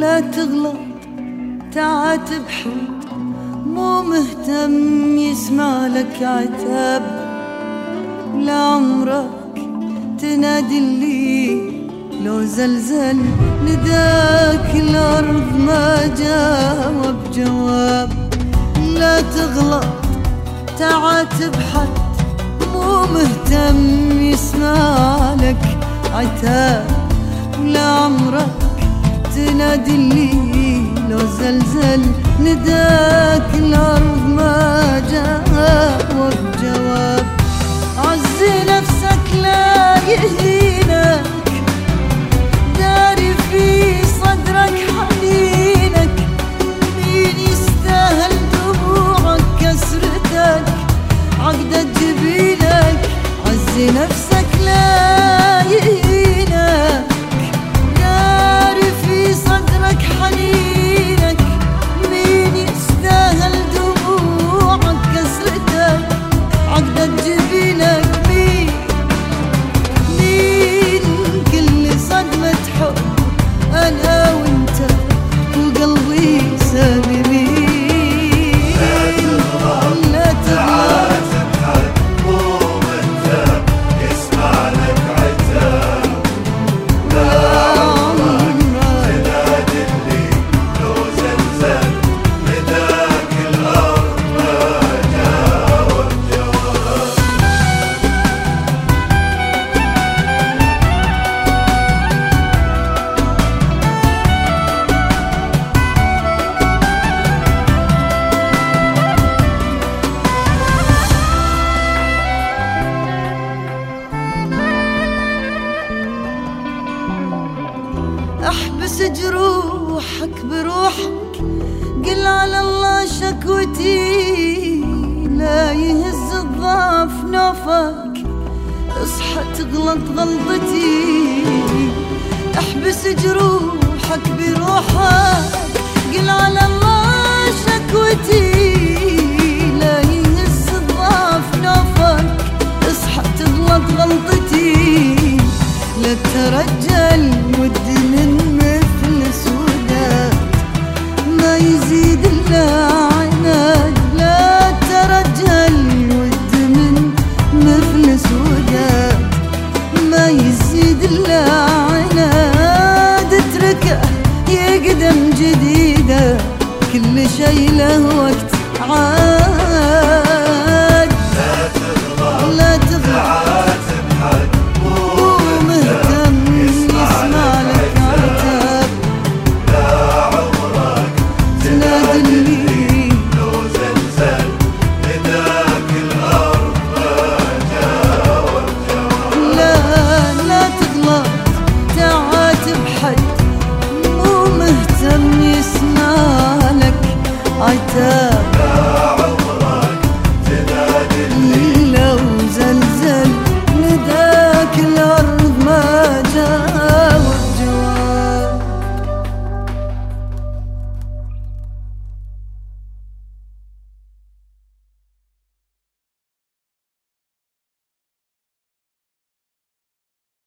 لا تغلط تعاتب حد مو مهتم يسمع لك عتاب. لعمرك تنادي اللي لو زلزل نداك الأرض ما جاوب جواب. لا تغلط تعاتب حد مو مهتم يسمع لك عتاب. لعمرك تنادي اللي لو زلزل نداك الأرض ما جاوب جواب. عزي نفسك لا يهينك، داري في صدرك حنينك. مين يستاهل دموعك كسرتك عقدة جبينك. عزي نفسك لا يهينك، داري في صدرك حنينك. مين يستاهل دموعك كسرتك عقدة جبينك. مين كل صدمة حب أنا وانت وقلبي سامي. لا تعاتب حد مو مهتم يسمع لك عتاب. لعمرك تنادي اللي لو زلزل نداك الأرض ما جاوب جواب. احبس جروحك بروحك، قل على الله شكوتي. لا يهز الضعف نوفك، اصحى تغلط غلطتي. احبس جروحك بروحك، قل على الله شكوتي. لا يهز الضعف نوفك، اصحى تغلط غلطتي. لا ترجل ودي من مثل سودات ما يزيد الا عناد. لا ترجل ودي من مثل سودات ما يزيد الا عناد. اتركه يقدم جديده، كل شي له وقت عاد.